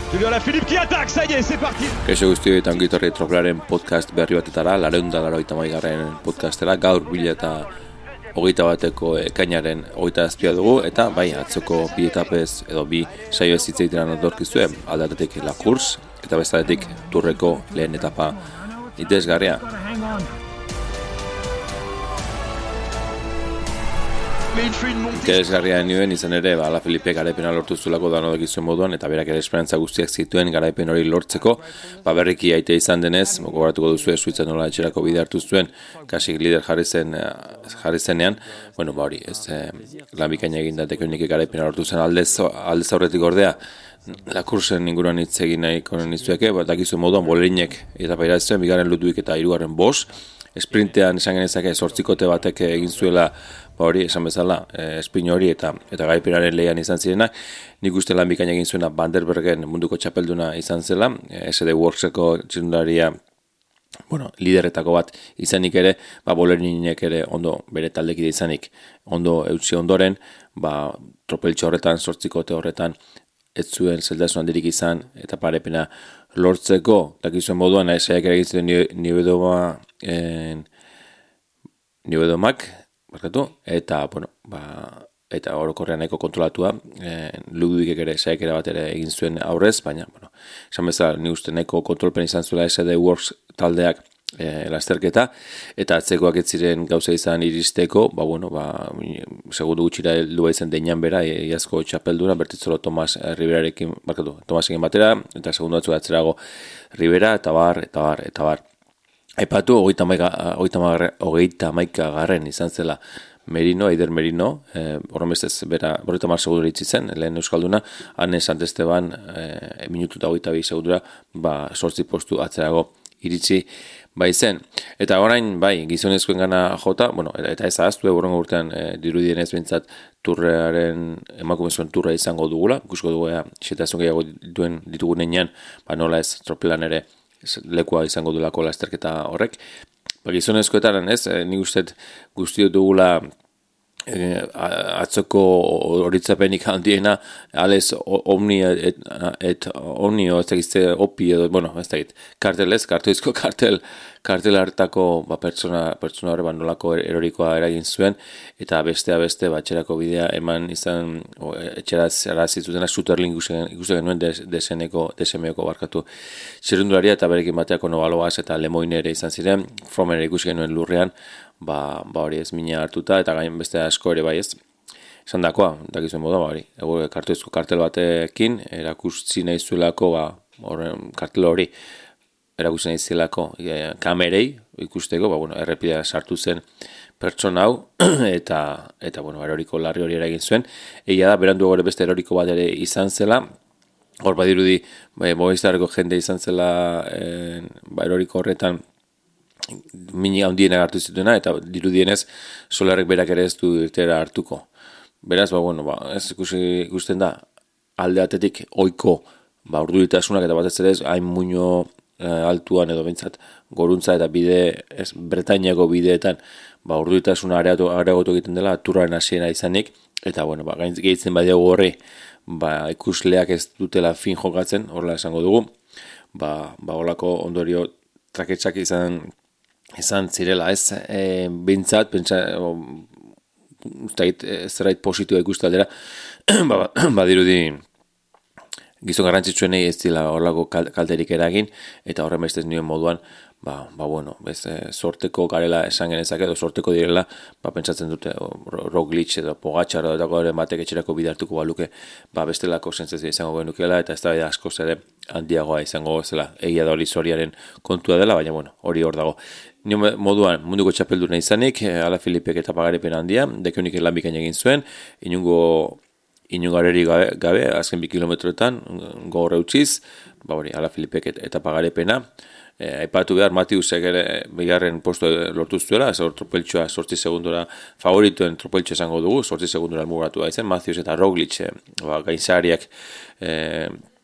Julien Alaphilippe qui attaque, ça y est, c'est parti. Kaixo guztioi eta ongitorri Tropelaren podcast berri batetara, 280. podcastera, gaur 2021ko ekainaren 27 dugu, eta bai, atzoko bi etapez edo bi saio ez hitz egiteran odorkizue, aldatetik La Course, eta bestatetik Tourreko lehen etapa interesgarria. Interesgarria nioen izan ere, Alaphilippe garaipena lortu zulako danodok izuen moduan, eta berak ere esperantza guztiak zituen garaipen hori lortzeko, berriki aite izan denez, gogoratuko duzu Suiza nola etxerako bide hartu zuen, kasik lider jarri zenean, hori, ez lan bikaina egin dateko nik garaipena lortu zen aldez aurretik ordea, La Coursen inguruan hitz egin nahiko nizueke, dakizu moduan bolerinek eta paira zuen, bigarren Ludwig eta hirugarren Bosch, sprintean esan genezake 8 batek egin zuela hori, esan bezala, espin hori eta garaipenaren lehian izan zirenak. Nik uste lan bikaina egin zuena Van der Bergen munduko txapelduna izan zela, SD Workseko txirrindularia lideretako bat izanik ere, bolerinek ere ondo bere taldekide izanik ondo eutsi ondoren, tropeltxo horretan, 8 horretan ez zuen zeltasun handirik izan eta parepena lortzeko, dakizuen moduan, esaiak ere egin zuten Nibeudomak, eta orokorrean nahiko kontrolatua, Ludwigek ere esaiak bat ere egin zuen aurrez, baina, esan bezala, ni uste nahiko kontrolpen izan zuela SD Works taldeak lasterketa, eta atzekoak ez ziren gauza izan iristeko, segundu gutxira heldua izan deinan bera, iazko txapeldura, bertitzolo Tomas Tomasekin batera, eta segundu batzuk atzerago Ribera, eta bar. Aipatu, 31 garren izan zela Eider Merino, horremestez bera, 50 segundura itzi zen, lehen euskalduna, Anne Santesteban, minutu eta 22 segundura, 8 postu atzerago iritsi zen. Eta orain, gizonezkoen gana jota, eta ez ahaztu, borrongo urtean dirudienez bintzat emakumezkoen turra izango dugula, ikusko dugu xetazun gehiago ditugunean, nola ez tropelan ere lekua izango dulako lasterketa horrek. Gizonezkoetan ez, nik uste guztiot dugula atzoko horitzapenik handiena, alez omnio ez dakizte opi edo, ez dakit, kartoizko kartel hartako pertsona horre nolako erorikoa eragin zuen, eta beste batxerako bidea eman izan etxeraz arazitzutena Suterling ikusten genuen DSM-eko barkatu txirrindularia, eta berekin bateako Novaloaz eta Lemoine ere izan ziren, Fromen ikusten genuen lurrean, hori ez mina hartuta, eta gain beste asko ere ez. Esan dakoa, dakizuen moda, kartoizko kartel batekin, erakutsi nahi zuelako, kartel hori, erakutsi nahi zuelako kamerei ikusteko, errepidea sartu zen pertsona hau, eta eroriko larri hori eragin zuen. Egia da, berandu gore beste eroriko bat ere izan zela, hor badirudi, Movistarreko jende izan zela eroriko horretan, mini handiena hartu zituena, eta dirudienez Solarrek berak ere ez du irtera hartuko. Beraz, ez ikusten da, alde atetik oiko, urduritasunak eta batez ere ez, hain muino altuan edo bintzat goruntza eta bide, ez Bretainiako bideetan, urduritasuna areagotu egiten dela, turraren hasiera izanik, eta, gehitzen badiago horri, ikusleak ez dutela fin jokatzen, horrela esango dugu, holako ondorio traketsak izan zirela, ez, bintzat, zerbait positua ikustu aldera, badirudi gizon garrantzitsuenei ez dila horlako kalterik eragin, eta horren bestez nioen moduan, sorteko garela esan genezak edo sorteko direla, pentsatzen dute Roglic edo Pogačar edo batek etxerako bide hartuko baluke, bestelako sentsazioa izango genukeela, eta ez da askoz ere handiagoa izango zela, egia da hori zoriaren kontua dela, baina hori hor dago. Nio moduan munduko txapelduna izanik, Alaphilippek eta pagarepen handia, dekeunik lan bikaina egin zuen, inungareri gabe, azken 2 kilometroetan, gaur eutxiz, Alaphilippek eta pagarepena, aipatu behar, Matiusek ere bigarren postu lortu zuela, tropeltxoa 8 segundura favorituen tropeltxoa esango dugu, 8 segundura almugatu da izan, Matius eta Roglic gainzariak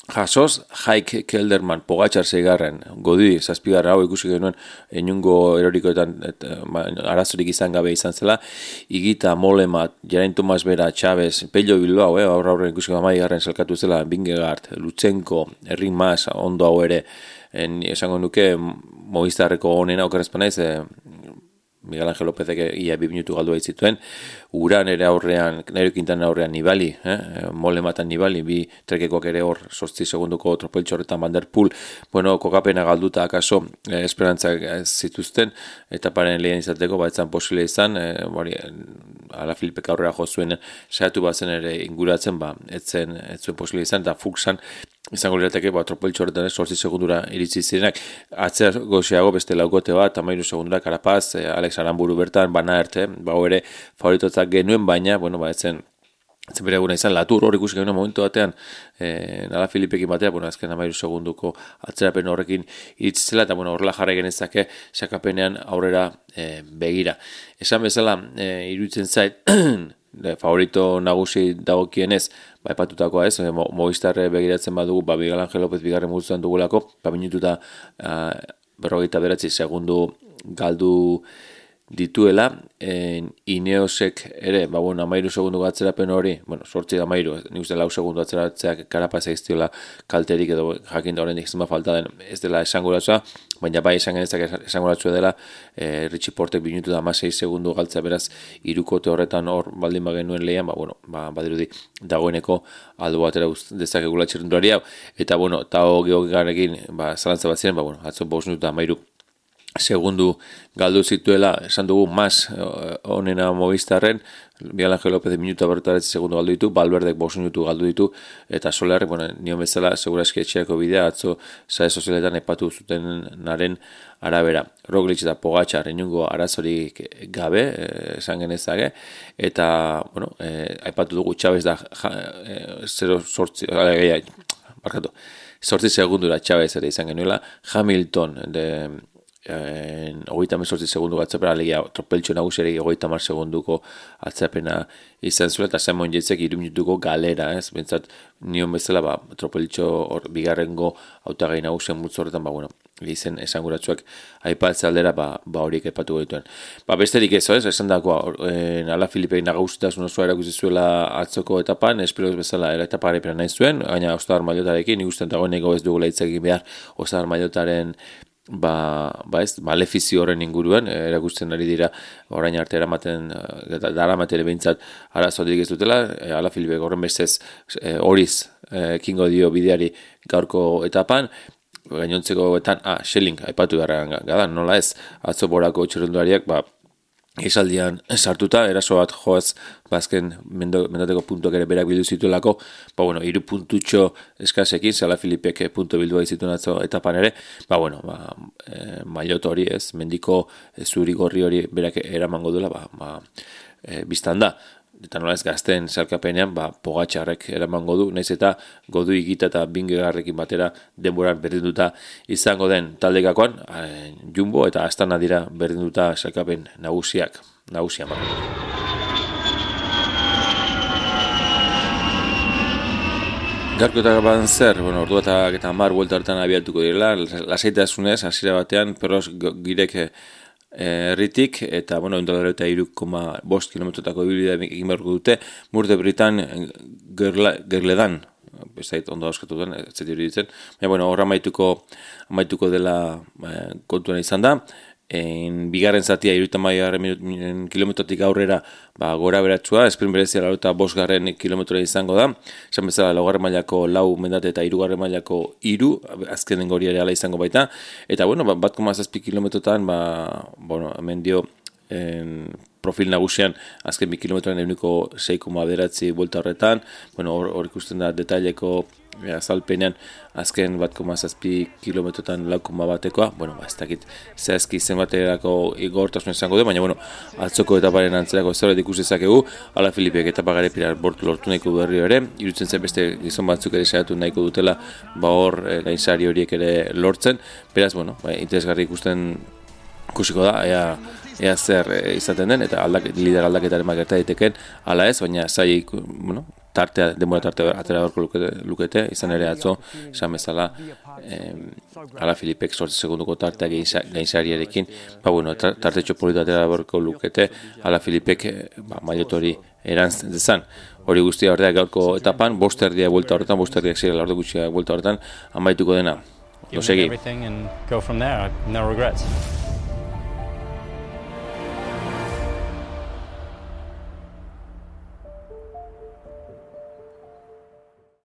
Jasoz, Haik Kelderman, Pogačar 6. Godi, 7. hau ikusi genuen inungo erorikoetan arazorik izan gabe izan zela, Igita, Molemat, Geraint Thomas Bera, Chavez, Pello Bilbao, aurra ikusi genuen salkatu zela, Vingegaard, Lutsenko, Enric Mas, ondo hau ere, esango nuke, Movistarreko onena okerrezpanaiz, Miguel Ángel Lópezek ia 2 minutu galdu zituen, Uran ere aurrean, Nairo Quintana aurrean Nibali, Molematan Nibali, 2 trekekoak ere hor 8 segunduko tropeltxo horretan Van der Poel, bueno, kokapena galduta akaso esperantzak zituzten, eta paren lehen izateko, etzan posible izan, Alaphilippek aurrera jo zuen saiatu bazen ere inguratzen, ez zuen posible izan, eta Fuchsan izango lirateke, tropeltxo horretan 8 segundura iritsi zirenak, atzea goxeago beste laukote bat, 13 segundura Carapaz, Alex Aramburu bertan, Bana erte, ere favoritotzak genuen, baina, etzen bere eguna izan, Latour hor ikusi genuen momentu batean, Alaphilippekin batea, azken 13 segunduko atzerapen horrekin iritzizela, eta horrela jarrai genezake sakapenean aurrera begira. Esan bezala, iruditzen zait, favorito nagusi dagokienez, epatutakoa ez, Movistarre begiratzen badugu, Miguel Ángel López 2. multzoan dugulako, minututa 49 segundu galdu dituela, Ineosek ere, 13 segundu atzerapen hori, 8-13, nik uste 4 segundu atzeratzeak Carapaz egiztiola kalterik edo jakin da horrendik zenba falta den, ez dela esanguratzua, baina bai esan genezak esanguratzua dela, Richie Portek 2 minutu da 16 segundu galtzea, beraz, irukote horretan hor baldin bagenuen lehian, badirudi dagoeneko aldo batera dezakegula txirrendulari hau, eta Tao Geoghegarekin zalantza bat ziren, atzo 5 minutu da 13 segundu galdu zituela, esan dugu, Mas onena Movistarren, Miguel Ángel López 1 minutu 49 segundu galdu ditu, Valverdek 5 minutu galdu ditu, eta Solerrek, nion bezala, segurazki etxeako bidea, atzo sare sozialetan epatu zutenaren arabera. Roglic eta Pogačar inungo arazorik gabe, esan genezake, eta, aipatu dugu Chavez da 8 segundura Chavez ere izan genuela, Hamilton, 38 segundu atzapena, alegia tropeltxo nagusiari 30 segunduko atzapena izan zuela, eta Simon Yatesek 3 minutuko galera, ez? Bentsat, nion bezala, tropeltxo bigarrengo hautagai nagusien multzo horretan, izen esanguratsuak aipatzea aldera, horiek aipatu dituen. Besterik ez, esan dagoa, Alaphilippek nagusitasun osoa erakuzi zuela atzoko etapan, espero bezala etapa garepena nahi zuen, gaina Ozdar Maillotarekin, ikusten dagoeneko ez dugula hitz egin behar Ozdar Maillotaren malefizio horren inguruan, erakusten ari dira orain arte daramaten behintzat arazotik ez dutela, Alaphilippek horren bestez horiz kingo dio bideari gaurko etapan, gainontzekoetan, Schelling, aipatu beharra gadan, nola ez, atzo borako txirrendulariak, esaldian sartuta, eraso bat joaz, azken mendateko puntuak ere berak bildu zituelako, 3 puntutxo eskasekin, Alaphilippek puntu bildua izituen atzo etapan ere, Maillot hori ez, mendiko zuri gorri hori berak eramango duela, biztan da. Eta nola ez gazten salkapenean, Pogačarrek eramango du, nahiz eta Godu Igita eta Vingegaarrekin batera denboran berdinduta izango den taldekakoan, Jumbo eta Astana dira berdinduta salkapen nagusian. Garko eta gaban zer, ordu eta 10 buelta hartan abiatuko direla, lasaitasunez, hasiera batean, perros girek herritik, eta, ondodero eta 3,5 kilometrotako ibilbidea egin beharko dute, Mur de Britan Gerledan, bezait ondo auskatu duen, ez zeti hori ditzen, baina, horra amaituko dela kontuan izan da, bigarren zatia 30 kilometrotik aurrera gora beratzua, esprint berezia 5 kilometroa izango da, esan bezala 4. mailako 4 mendate eta 3. mailako 3, azkenen gori ere ala izango baita, eta 1,7 kilometrotan, hemen dio profil nagusian azken 2 kilometroan 6,9 buelta horretan, hor ikusten da detaileko azalpenean azken 1,7 kilometrotan 4,1-ekoa, ez dakit zehazki zenbaterako igortasun izango du, baina atzoko etaparen antzerako zauret ikusi dezakegu, Alaphilippek etapa garepira lortu nahiko du berriro ere, iruditzen zen beste gizon batzuk ere saiatu nahiko dutela, hor gainsari horiek ere lortzen, beraz, interesgarri ikusiko da, ea zer izaten den, eta lider aldaketaren gerta daiteken, ala ez, baina denbora tartea atera beharko lukete, izan ere atzo, esan bezala, Ala Filipek 8 segunduko tartea gainsariarekin, tartetxo polita atera beharko lukete, Ala Filipek mailetori erantz dezan. Hori guztia ordea gaurko etapan, 5 erdia buelta horretan, 5 erdiak zirela ordu gutxia buelta horretan, amaituko dena. Give everything and go from there. No regrets.